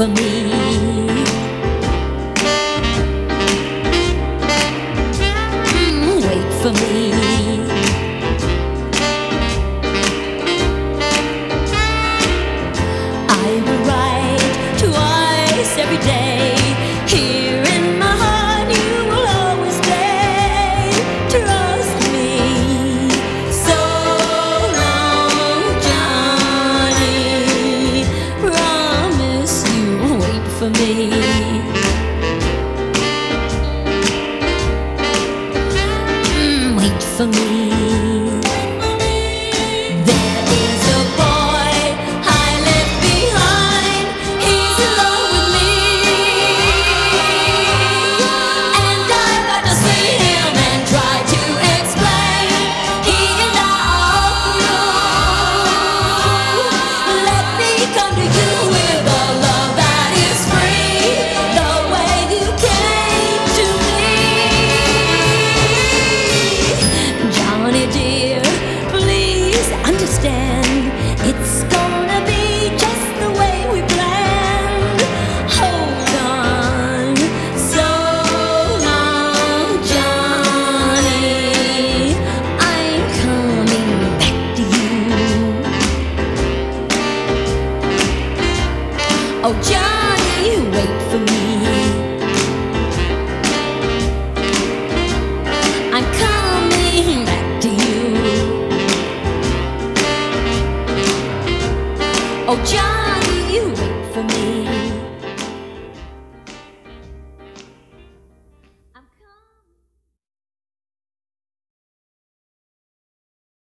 for me. Wait for me. I will write twice every day. Here in my heart you will always stay. Trust me. So long, Johnny. Promise you will wait for me. Wait for me. There is a boy I left behind. He's in love with me, and I've got to see him and try to explain. He and I are through. Let me come to you with a love that is free, the way you came to me. Johnny dear, please understand, it's gonna be just the way we planned. Hold on, so long, Johnny. I'm coming back to you. Oh, Johnny, wait for me. I'm coming back to you. Oh, Johnny, wait for me.